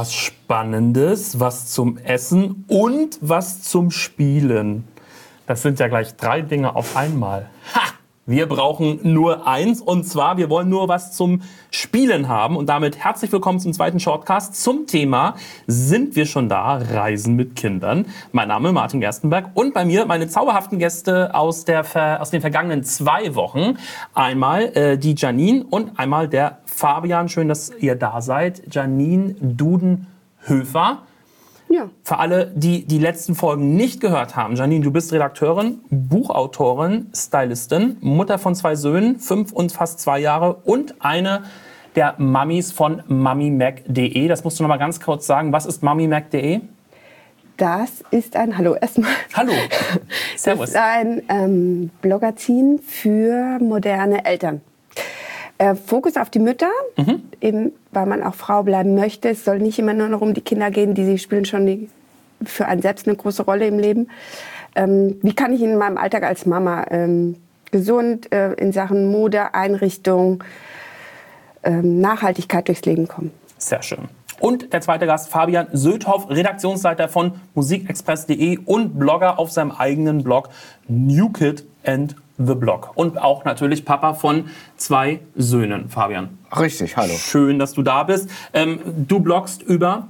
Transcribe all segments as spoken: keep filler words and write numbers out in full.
was Spannendes, was zum Essen und was zum Spielen. Das sind ja gleich drei Dinge auf einmal. Ha! Wir brauchen nur eins, und zwar, wir wollen nur was zum Spielen haben. Und damit herzlich willkommen zum zweiten Shortcast zum Thema Sind wir schon da? Reisen mit Kindern. Mein Name ist Martin Gerstenberg und bei mir meine zauberhaften Gäste aus, der, aus den vergangenen zwei Wochen. Einmal äh, die Janine und einmal der Fabian. Schön, dass ihr da seid. Janine Dudenhöfer. Ja. Für alle, die die letzten Folgen nicht gehört haben, Janine, du bist Redakteurin, Buchautorin, Stylistin, Mutter von zwei Söhnen, fünf und fast zwei Jahre und eine der Mamis von mamimac punkt de. Das musst du noch mal ganz kurz sagen. Was ist mamimac punkt de? Das ist ein, hallo erstmal. Hallo. Servus. Das ist ein ähm, Blogazin für moderne Eltern. Äh, Fokus auf die Mütter, mhm. eben, weil man auch Frau bleiben möchte. Es soll nicht immer nur noch um die Kinder gehen, die sie spielen schon die, für einen selbst eine große Rolle im Leben. Ähm, wie kann ich in meinem Alltag als Mama ähm, gesund äh, in Sachen Mode, Einrichtung, ähm, Nachhaltigkeit durchs Leben kommen? Sehr schön. Und der zweite Gast, Fabian Söthoff, Redaktionsleiter von musikexpress punkt de und Blogger auf seinem eigenen Blog New Kid and The Blog. Und auch natürlich Papa von zwei Söhnen, Fabian. Richtig, hallo. Schön, dass du da bist. Ähm, du bloggst über?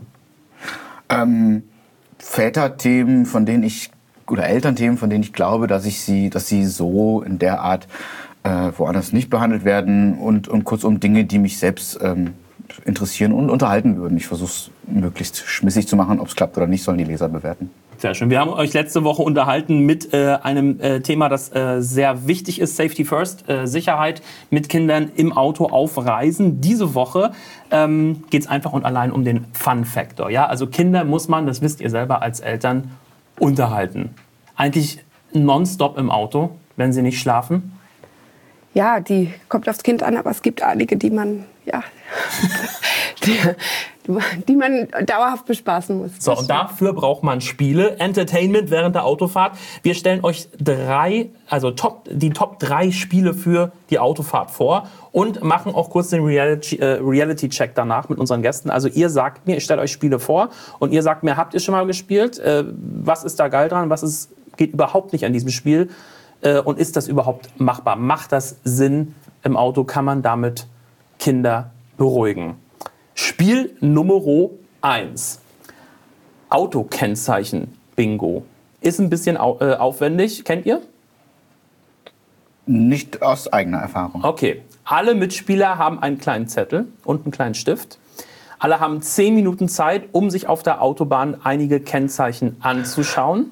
Ähm, Väterthemen, von denen ich, oder Elternthemen, von denen ich glaube, dass ich sie, dass sie so in der Art äh, woanders nicht behandelt werden und, und kurzum Dinge, die mich selbst ähm, interessieren und unterhalten würden. Ich versuche es möglichst schmissig zu machen. Ob es klappt oder nicht, sollen die Leser bewerten. Sehr schön. Wir haben euch letzte Woche unterhalten mit äh, einem äh, Thema, das äh, sehr wichtig ist, Safety First, äh, Sicherheit mit Kindern im Auto auf Reisen. Diese Woche ähm, geht es einfach und allein um den Fun-Faktor. Ja? Also Kinder muss man, das wisst ihr selber als Eltern, unterhalten. Eigentlich nonstop im Auto, wenn sie nicht schlafen. Ja, die kommt aufs Kind an, aber es gibt einige, die man, ja, die, die man dauerhaft bespaßen muss. So, und dafür braucht man Spiele, Entertainment während der Autofahrt. Wir stellen euch drei, also top, die Top drei Spiele für die Autofahrt vor und machen auch kurz den Reality, äh, Reality-Check danach mit unseren Gästen. Also ihr sagt mir, ich stelle euch Spiele vor und ihr sagt mir, habt ihr schon mal gespielt? Äh, was ist da geil dran? Was ist, geht überhaupt nicht an diesem Spiel? Und ist das überhaupt machbar? Macht das Sinn im Auto? Kann man damit Kinder beruhigen? Spiel Nummer eins. Autokennzeichen Bingo. Ist ein bisschen au- äh, aufwendig. Kennt ihr? Nicht aus eigener Erfahrung. Okay. Alle Mitspieler haben einen kleinen Zettel und einen kleinen Stift. Alle haben zehn Minuten Zeit, um sich auf der Autobahn einige Kennzeichen anzuschauen.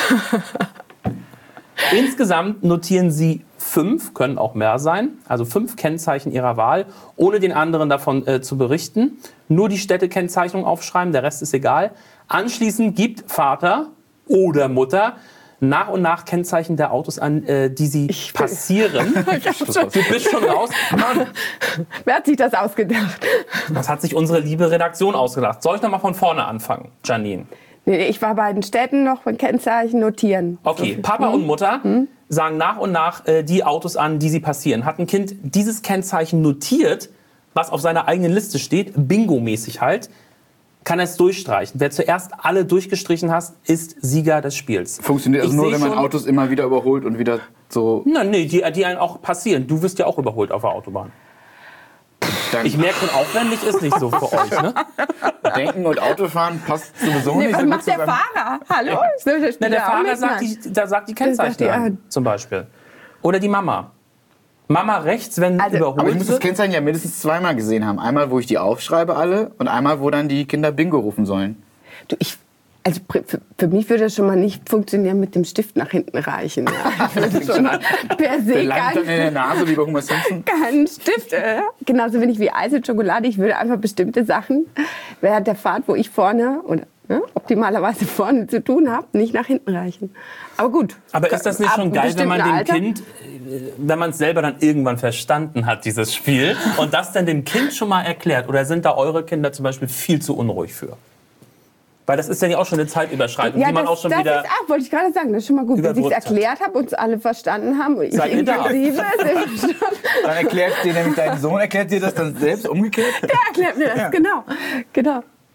Insgesamt notieren Sie fünf, können auch mehr sein, also fünf Kennzeichen Ihrer Wahl, ohne den anderen davon äh, zu berichten. Nur die Städtekennzeichnung aufschreiben, der Rest ist egal. Anschließend gibt Vater oder Mutter nach und nach Kennzeichen der Autos an, äh, die sie ich passieren. Du bist schon raus. Mann. Wer hat sich das ausgedacht? Das hat sich unsere liebe Redaktion ausgedacht. Soll ich noch mal von vorne anfangen, Janine? Nee, ich war bei den Städten noch von Kennzeichen notieren. Okay, Papa und Mutter hm? sagen nach und nach äh, die Autos an, die sie passieren. Hat ein Kind dieses Kennzeichen notiert, was auf seiner eigenen Liste steht, bingo-mäßig halt, kann er es durchstreichen. Wer zuerst alle durchgestrichen hat, ist Sieger des Spiels. Funktioniert also nur, wenn man Autos immer wieder überholt und wieder so... Nein, nee, die, die einen auch passieren. Du wirst ja auch überholt auf der Autobahn. Danke. Ich merke schon, aufwendig ist nicht so für euch, ne? Denken und Autofahren passt sowieso nee, nicht. Was macht der Fahrer? Hallo? Ja. Na, der Fahrer sagt die, der sagt die Kennzeichen an, zum Beispiel. Oder die Mama. Mama rechts, wenn also, überholt aber ich muss das wird. Kennzeichen ja mindestens zweimal gesehen haben. Einmal, wo ich die aufschreibe alle und einmal, wo dann die Kinder Bingo rufen sollen. Du, ich... Also für, für mich würde das schon mal nicht funktionieren mit dem Stift nach hinten reichen. Ja. Ich würde schon per se kein, dann in der Nase wie bei Homer Simpson. Kein Stift. Äh. Genauso wenig wie Eis und Schokolade. Ich würde einfach bestimmte Sachen während der Fahrt, wo ich vorne oder ne, optimalerweise vorne zu tun habe, nicht nach hinten reichen. Aber gut. Aber ist das nicht schon geil, wenn man dem Alter? Kind, wenn man es selber dann irgendwann verstanden hat, dieses Spiel, und das dann dem Kind schon mal erklärt? Oder sind da eure Kinder zum Beispiel viel zu unruhig für? Weil das ist ja auch schon eine Zeitüberschreitung, ja, die man das, auch schon das wieder... Das ist auch, wollte ich gerade sagen, das ist schon mal gut. Wenn sie es erklärt haben, uns alle verstanden haben, ich inklusive. Dann erklärt dir nämlich dein Sohn, erklärt dir das dann selbst umgekehrt? Der erklärt mir das, ja. genau. genau.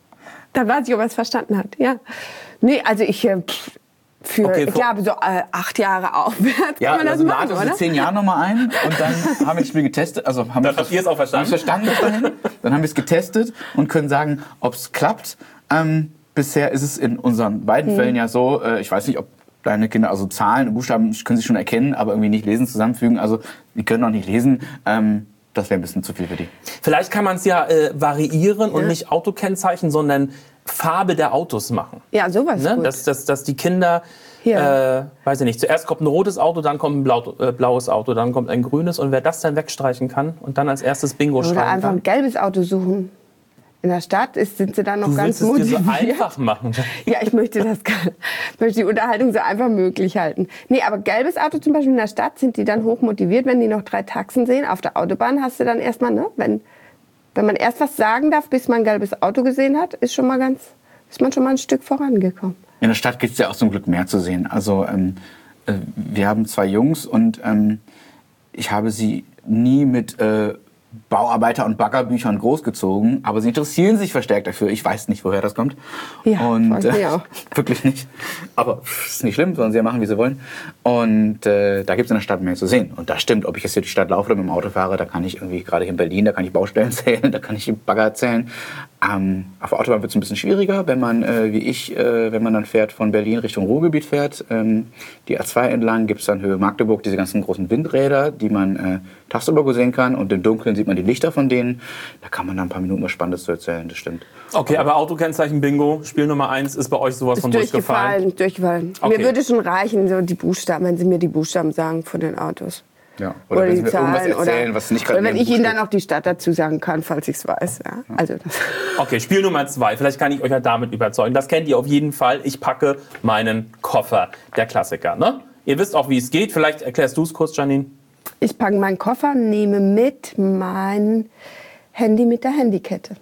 Dann weiß ich, ob er es verstanden hat. Ja. Nee, also ich äh, für, Okay, ich glaube, so äh, acht Jahre aufwärts Ja, kann man das also machen, lade uns in oder? zehn Jahren nochmal ein und dann haben wir das Spiel getestet. Also haben Dann wir habt ihr es auch verstanden? Haben wir es verstanden bis dahin. Dann haben wir es getestet und können sagen, ob es klappt. Ähm, bisher ist es in unseren beiden Mhm. Fällen ja so, äh, ich weiß nicht, ob deine Kinder, also Zahlen und Buchstaben können sie schon erkennen, aber irgendwie nicht lesen, zusammenfügen. Also die können auch nicht lesen. Ähm, das wäre ein bisschen zu viel für die. Vielleicht kann man es ja äh, variieren und nicht Autokennzeichen, sondern Farbe der Autos machen. Ja, sowas Ne? gut. Dass, dass, dass die Kinder, Ja. äh, weiß ich nicht, zuerst kommt ein rotes Auto, dann kommt ein blau, äh, blaues Auto, dann kommt ein grünes. Und wer das dann wegstreichen kann und dann als erstes Bingo Oder schreiben einfach kann. ein gelbes Auto suchen. In der Stadt ist, sind sie dann noch Du ganz willst es dir motiviert. so einfach machen. Ja, ich möchte das, ich möchte die Unterhaltung so einfach möglich halten. Nee, aber gelbes Auto zum Beispiel in der Stadt sind die dann hoch motiviert, wenn die noch drei Taxen sehen. Auf der Autobahn hast du dann erstmal, ne, wenn, wenn man erst was sagen darf, bis man ein gelbes Auto gesehen hat, ist schon mal ganz, ist man schon mal ein Stück vorangekommen. In der Stadt gibt es ja auch zum Glück mehr zu sehen. Also ähm, äh, wir haben zwei Jungs und ähm, ich habe sie nie mit äh, Bauarbeiter- und Baggerbüchern großgezogen, aber sie interessieren sich verstärkt dafür. Ich weiß nicht, woher das kommt. Ja, und, weiß ich auch. Wirklich nicht. Aber ist nicht schlimm, sollen sie ja machen, wie sie wollen. Und äh, da gibt es in der Stadt mehr zu sehen. Und das stimmt, ob ich jetzt durch die Stadt laufe oder mit dem Auto fahre, da kann ich irgendwie, gerade hier in Berlin, da kann ich Baustellen zählen, da kann ich Bagger zählen. Ähm, auf der Autobahn wird es ein bisschen schwieriger, wenn man, äh, wie ich, äh, wenn man dann fährt, von Berlin Richtung Ruhrgebiet fährt. Ähm, die A zwei entlang gibt es dann Höhe Magdeburg diese ganzen großen Windräder, die man äh, tagsüber sehen kann. Und im Dunkeln sieht man die Lichter von denen. Da kann man dann ein paar Minuten was Spannendes zu erzählen, das stimmt. Okay, aber Autokennzeichen Bingo, Spiel Nummer eins, ist bei euch sowas Ist von durchgefallen? durchgefallen, durchgefallen. Okay. Mir würde schon reichen, so die Buchstaben, wenn sie mir die Buchstaben sagen von den Autos. Ja. Oder, Oder, wenn die sie mir irgendwas Zahlen. erzählen, Oder, was nicht gerade oder wenn in ich ihrem ihnen Buch dann auch die Stadt dazu sagen kann, falls ich es weiß. Ja. Also das. Okay, Spiel Nummer zwei. Vielleicht kann ich euch ja damit überzeugen. Das kennt ihr auf jeden Fall. Ich packe meinen Koffer. Der Klassiker, ne? Ihr wisst auch, wie es geht. Vielleicht erklärst du es kurz, Janine. Ich packe meinen Koffer, nehme mit mein Handy mit der Handykette.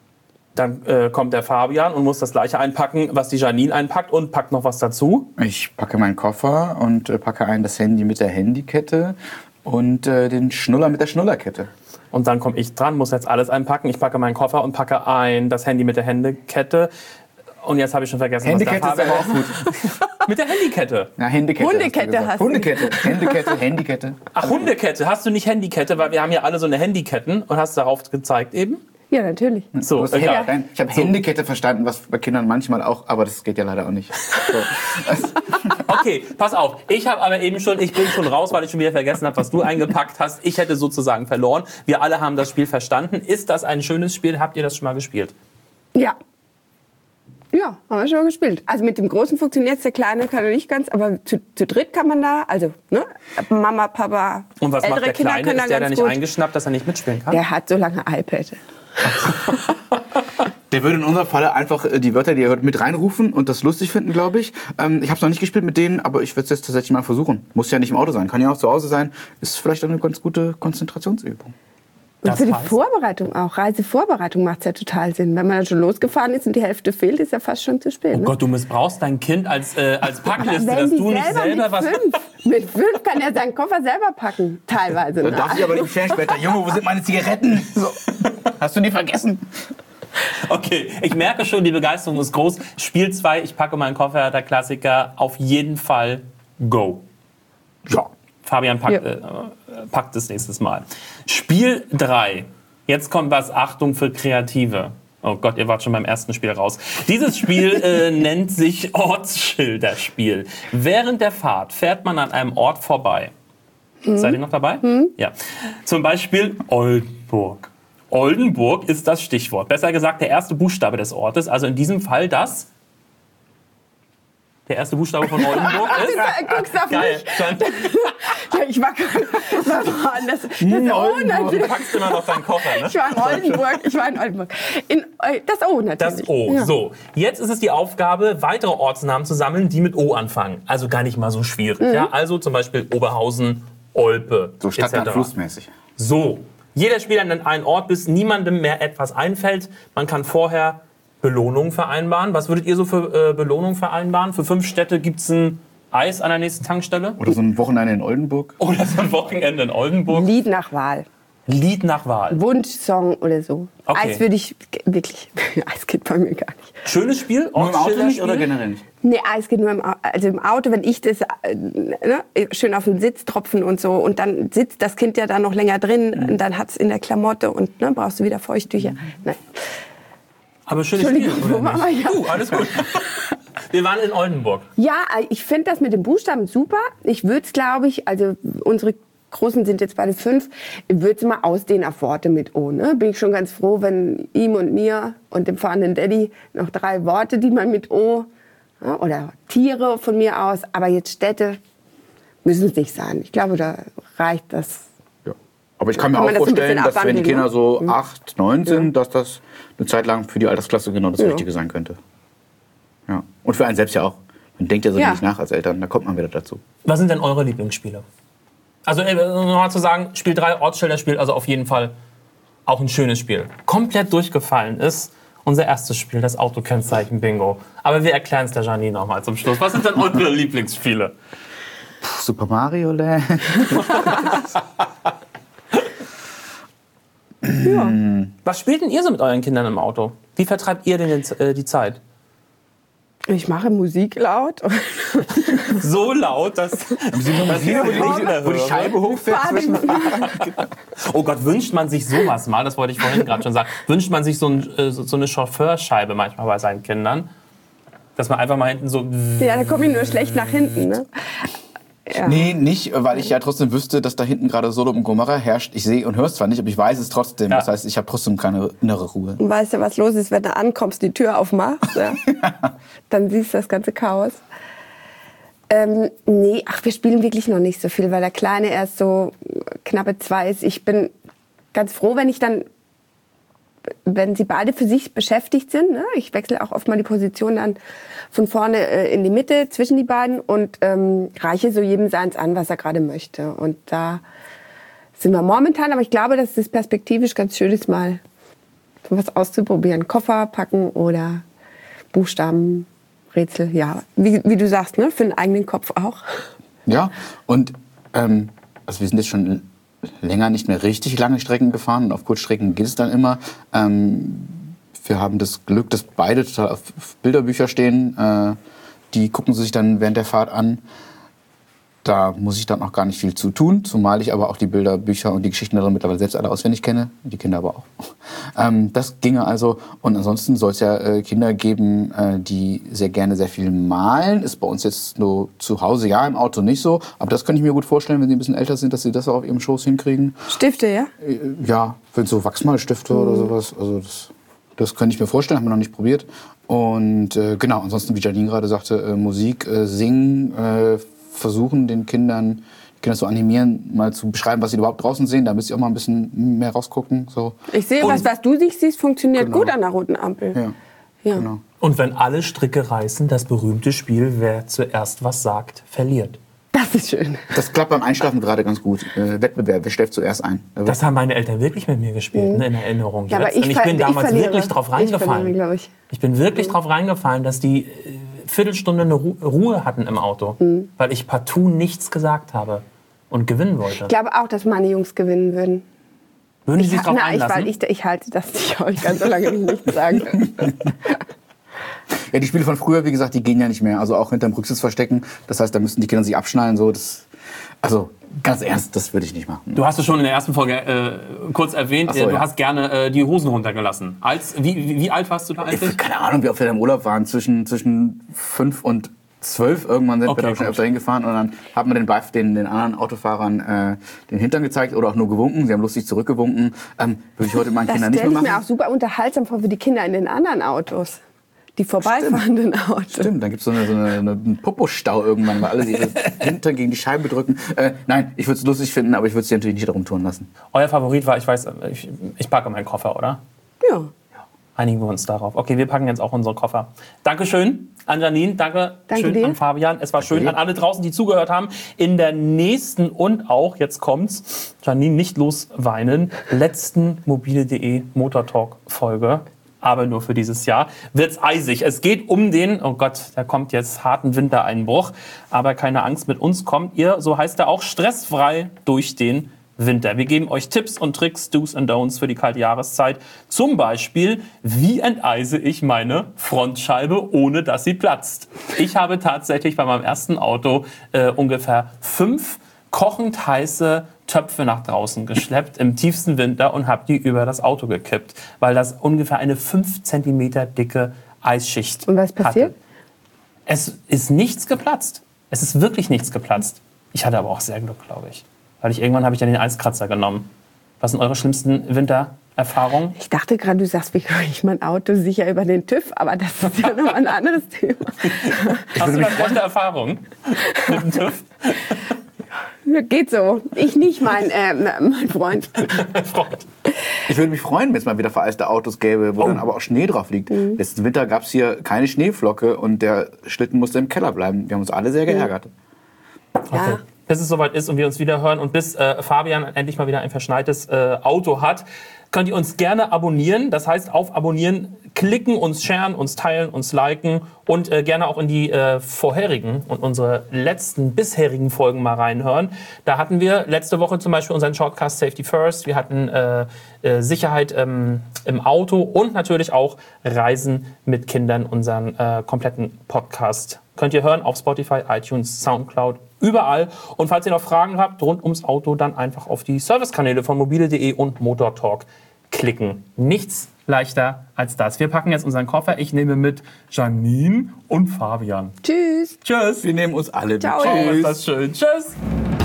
Dann äh, kommt der Fabian und muss das gleiche einpacken, was die Janine einpackt und packt noch was dazu. Ich packe meinen Koffer und äh, packe ein das Handy mit der Handykette und äh, den Schnuller mit der Schnullerkette. Und dann komme ich dran, muss jetzt alles einpacken. Ich packe meinen Koffer und packe ein das Handy mit der Handykette. Und jetzt habe ich schon vergessen, Handykette was ist der aber Fabian auch gut. mit der Handykette. Na, Handykette. Hundekette hast du. Hundekette, Handykette, Handykette. Ach, Hundekette. Hast du nicht Handykette? Weil wir haben ja alle so eine Handyketten und hast darauf gezeigt eben. Ja, natürlich. So, Du hast egal. Handy- Nein, ich habe So. Handykette verstanden, was bei Kindern manchmal auch, aber das geht ja leider auch nicht. So. Okay, pass auf. Ich habe aber eben schon, ich bin schon raus, weil ich schon wieder vergessen habe, was du eingepackt hast. Ich hätte sozusagen verloren. Wir alle haben das Spiel verstanden. Ist das ein schönes Spiel? Habt ihr das schon mal gespielt? Ja. Ja, haben wir schon mal gespielt. Also mit dem Großen funktioniert es, der Kleine kann er nicht ganz, aber zu, zu dritt kann man da, also ne, Mama, Papa, Und was ältere macht der Kinder Kleine? können da Ist der da ganz nicht gut. eingeschnappt, dass er nicht mitspielen kann? Der hat so lange iPad. Der würde in unserem Falle einfach äh, die Wörter, die er hört, mit reinrufen und das lustig finden, glaube ich. Ähm, ich habe es noch nicht gespielt mit denen, aber ich würde es jetzt tatsächlich mal versuchen. Muss ja nicht im Auto sein, kann ja auch zu Hause sein. Ist vielleicht eine ganz gute Konzentrationsübung. Und Das für die heißt? Vorbereitung auch, Reisevorbereitung macht es ja total Sinn. Wenn man dann schon losgefahren ist und die Hälfte fehlt, ist ja fast schon zu spät. Oh Ne? Gott, du missbrauchst dein Kind als, äh, als Packliste, Wenn dass die du nicht selber selber mit was... fünf, mit fünf kann er seinen Koffer selber packen, teilweise. Da Ne? darf ich aber nicht stellen später. Junge, wo sind meine Zigaretten? So. Hast du die vergessen? Okay, ich merke schon, die Begeisterung ist groß. Spiel zwei, ich packe meinen Koffer, der Klassiker. Auf jeden Fall go. Ja. Fabian packt, Ja. äh, packt es nächstes Mal. Spiel drei. Jetzt kommt was, Achtung für Kreative. Oh Gott, ihr wart schon beim ersten Spiel raus. Dieses Spiel äh, nennt sich Ortsschilderspiel. Während der Fahrt fährt man an einem Ort vorbei. Mhm. Seid ihr noch dabei? Ja. Zum Beispiel Oldenburg. Oldenburg ist das Stichwort. Besser gesagt, der erste Buchstabe des Ortes. Also in diesem Fall das... Der erste Buchstabe von Oldenburg ist... Du guckst auf Geil. mich. Ich war gerade das, das O Du natürlich. packst immer noch deinen Koffer, ne? Ich war in Oldenburg. Ich war in Oldenburg. In, äh, das O natürlich. Das O. Ja. So, jetzt ist es die Aufgabe, weitere Ortsnamen zu sammeln, die mit O anfangen. Also gar nicht mal so schwierig. Mhm. Ja? Also zum Beispiel Oberhausen, Olpe, So et cetera. Stadtland-Flussmäßig. So, jeder Spieler nennt einen Ort, bis niemandem mehr etwas einfällt. Man kann vorher Belohnungen vereinbaren. Was würdet ihr so für äh, Belohnungen vereinbaren? Für fünf Städte gibt es ein Eis an der nächsten Tankstelle. Oder so ein Wochenende in Oldenburg. Oder so ein Wochenende in Oldenburg. Lied nach Wahl. Lied nach Wahl. Wunschsong oder so. Okay. Eis würde ich wirklich. Eis geht bei mir gar nicht. Schönes Spiel? Nur im Auto nicht Ortsschilderspiel? oder generell nicht? Nee, Eis geht nur im, Au- also im Auto, wenn ich das äh, ne, schön auf den Sitz tropfen und so. Und dann sitzt das Kind ja da noch länger drin. Mhm. Und dann hat es in der Klamotte und ne, brauchst du wieder Feuchttücher. Nein. Aber schönes Spiel, Entschuldigung, oder wo waren nicht? wir? Uh, alles gut. Wir waren in Oldenburg. Ja, ich finde das mit den Buchstaben super. Ich würde es, glaube ich, also unsere Großen sind jetzt beide fünf, ich würde es mal ausdehnen auf Worte mit O. Ne? Bin ich schon ganz froh, wenn ihm und mir und dem fahrenden Daddy noch drei Worte, die man mit O, ja, oder Tiere von mir aus, aber jetzt Städte müssen es nicht sein. Ich glaube, da reicht das. Ja. Aber ich kann mir Kann auch man das ein vorstellen, bisschen dass wenn die abwandeln, Kinder ne? so Mhm. acht, neun sind, dass das eine Zeit lang für die Altersklasse genau das Ja. Richtige sein könnte. Ja. Und für einen selbst ja auch. Man denkt ja so Ja. nicht nach als Eltern, da kommt man wieder dazu. Was sind denn eure Lieblingsspiele? Also, äh, nochmal zu sagen, Spiel drei, Ortsschilderspiel, also auf jeden Fall auch ein schönes Spiel. Komplett durchgefallen ist unser erstes Spiel, das Autokennzeichen-Bingo. Aber wir erklären es der Janine nochmal zum Schluss. Was sind denn eure Lieblingsspiele? Puh, Super Mario Land. Ja. Was spielt denn ihr so mit euren Kindern im Auto? Wie vertreibt ihr denn jetzt, äh, die Zeit? Ich mache Musik laut. So laut, dass... dass ich wo, die, nicht wo die Scheibe hochfährt zwischen Oh Gott, wünscht man sich sowas mal, das wollte ich vorhin gerade schon sagen, wünscht man sich so, ein, äh, so so eine Chauffeurscheibe manchmal bei seinen Kindern? Dass man einfach mal hinten so... Ja, da komme ich nur schlecht nach hinten. Ne? Ja. Nee, nicht, weil ich ja trotzdem wüsste, dass da hinten gerade Sodom und Gomorra herrscht. Ich sehe und höre es zwar nicht, aber ich weiß es trotzdem. Ja. Das heißt, ich habe trotzdem keine innere Ruhe. Und weißt du, was los ist, wenn du ankommst, die Tür aufmachst? Ja? Dann siehst du das ganze Chaos. Ähm, nee, ach, wir spielen wirklich noch nicht so viel, weil der Kleine erst so knappe zwei ist. Ich bin ganz froh, wenn ich dann, wenn sie beide für sich beschäftigt sind. Ne? Ich wechsle auch oft mal die Position dann von vorne äh, in die Mitte zwischen die beiden und ähm, reiche so jedem seins an, was er gerade möchte. Und da sind wir momentan, aber ich glaube, dass es perspektivisch ganz schön ist, mal so was auszuprobieren. Koffer packen oder Buchstaben, Rätsel, ja. Wie, wie du sagst, ne? Für den eigenen Kopf auch. Ja, und ähm, also wir sind jetzt schon länger nicht mehr richtig lange Strecken gefahren und auf Kurzstrecken geht es dann immer. Ähm, wir haben das Glück, dass beide total auf Bilderbücher stehen. Äh, die gucken sie sich dann während der Fahrt an. Da muss ich dann auch gar nicht viel zu tun, zumal ich aber auch die Bilderbücher und die Geschichten darin mittlerweile selbst alle auswendig kenne, die Kinder aber auch. Ähm, das ginge also. Und ansonsten soll es ja äh, Kinder geben, äh, die sehr gerne sehr viel malen. Ist bei uns jetzt nur zu Hause, ja, im Auto nicht so. Aber das könnte ich mir gut vorstellen, wenn sie ein bisschen älter sind, dass sie das auch auf ihrem Schoß hinkriegen. Stifte, ja? Äh, ja, für so Wachsmalstifte mhm. oder sowas. Also das, das könnte ich mir vorstellen, haben wir noch nicht probiert. Und äh, genau, ansonsten, wie Janine gerade sagte, äh, Musik, äh, Singen, äh, versuchen den Kindern, die Kinder zu animieren, mal zu beschreiben, was sie überhaupt draußen sehen, damit sie auch mal ein bisschen mehr rausgucken. So. Ich sehe, Und- was, was du nicht siehst, funktioniert Genau. gut an der roten Ampel. Ja, Ja. genau. Und wenn alle Stricke reißen, das berühmte Spiel, wer zuerst was sagt, verliert. Das ist schön. Das klappt beim Einschlafen gerade ganz gut. Äh, Wettbewerb, wer schläft zuerst ein? Das haben meine Eltern wirklich mit mir gespielt, ne, in Erinnerung. Ja, aber jetzt. ich Und ich ver- bin ich damals verliere. wirklich drauf Ich verliere, reingefallen. glaub ich. Ich bin wirklich drauf reingefallen, dass die äh, Viertelstunde eine Ru Ruhe hatten im Auto, Mhm. weil ich partout nichts gesagt habe und gewinnen wollte. Ich glaube auch, dass meine Jungs gewinnen würden. Würden Sie sich Ich, drauf na, ich, einlassen? weil ich, ich halte das nicht aus. Ich kann so lange nichts sagen. Ja, die Spiele von früher, wie gesagt, die gehen ja nicht mehr. Also auch hinterm Rücksitz verstecken. Das heißt, da müssten die Kinder sich abschnallen. So. Das, also ganz ernst, das würde ich nicht machen. Du hast es schon in der ersten Folge äh, kurz erwähnt, Ach so, du ja. hast gerne äh, die Hosen runtergelassen. Als, wie, wie, wie alt warst du da eigentlich? Ich, keine Ahnung, wie oft wir da im Urlaub waren. Zwischen, zwischen fünf und zwölf irgendwann sind Okay, wir da schon gut. öfter hingefahren. Und dann hat man den, Beif- den, den anderen Autofahrern äh, den Hintern gezeigt oder auch nur gewunken. Sie haben lustig zurückgewunken. Ähm, würde ich heute meinen Das Kindern nicht stelle mehr ich machen. mir auch super unterhaltsam vor für die Kinder in den anderen Autos. Die vorbeifahrenden Autos. Stimmt, dann gibt es so, eine, so eine, eine, einen Popostau irgendwann, weil alle ihre Hintern gegen die Scheibe drücken. Äh, nein, ich würde es lustig finden, aber ich würde es natürlich nicht darum tun lassen. Euer Favorit war, ich weiß, ich, ich packe meinen Koffer, oder? Ja. Einigen wir uns darauf. Okay, wir packen jetzt auch unsere Koffer. Dankeschön an Janine, danke, Danke schön dir. an Fabian. Es war schön dir. an alle draußen, die zugehört haben. In der nächsten und auch, jetzt kommt's, Janine, nicht losweinen, letzten mobile.de Motortalk-Folge, aber nur für dieses Jahr, wird's eisig. Es geht um den, oh Gott, da kommt jetzt harten Wintereinbruch, aber keine Angst, mit uns kommt ihr, so heißt er auch, stressfrei durch den Winter. Wir geben euch Tipps und Tricks, Do's und Don'ts für die kalte Jahreszeit. Zum Beispiel, wie enteise ich meine Frontscheibe, ohne dass sie platzt? Ich habe tatsächlich bei meinem ersten Auto äh, ungefähr fünf kochend heiße Töpfe nach draußen geschleppt im tiefsten Winter und habe die über das Auto gekippt, weil das ungefähr eine fünf Zentimeter dicke Eisschicht Und was passiert? hatte. Es ist nichts geplatzt. Es ist wirklich nichts geplatzt. Ich hatte aber auch sehr Glück, glaube ich. Weil ich irgendwann habe ich dann den Eiskratzer genommen. Was sind eure schlimmsten Wintererfahrungen? Ich dachte gerade, du sagst, wie kriege ich mein Auto sicher über den TÜV, aber das ist ja noch ein anderes Thema. Hast du da schlechte Erfahrungen mit dem TÜV? Ja, geht so. Ich nicht, mein, äh, mein Freund. Freund. Ich würde mich freuen, wenn es mal wieder vereiste Autos gäbe, wo Oh. dann aber auch Schnee drauf liegt. Mhm. Letzten Winter gab es hier keine Schneeflocke und der Schlitten musste im Keller bleiben. Wir haben uns alle sehr geärgert. Okay. Ja. Bis es soweit ist und wir uns wieder hören und bis äh, Fabian endlich mal wieder ein verschneites äh, Auto hat, könnt ihr uns gerne abonnieren. Das heißt, auf Abonnieren klicken, uns sharen, uns teilen, uns liken und äh, gerne auch in die äh, vorherigen und unsere letzten bisherigen Folgen mal reinhören. Da hatten wir letzte Woche zum Beispiel unseren Shortcast Safety First. Wir hatten äh, äh, Sicherheit ähm, im Auto und natürlich auch Reisen mit Kindern, unseren äh, kompletten Podcast. Könnt ihr hören auf Spotify, iTunes, Soundcloud, überall. Und falls ihr noch Fragen habt rund ums Auto, dann einfach auf die Servicekanäle von mobile punkt de und Motor Talk klicken. Nichts leichter als das. Wir packen jetzt unseren Koffer. Ich nehme mit Janine und Fabian. Tschüss. Tschüss. Wir nehmen uns alle mit. Ciao. Oh, Tschüss. ist das schön. Tschüss.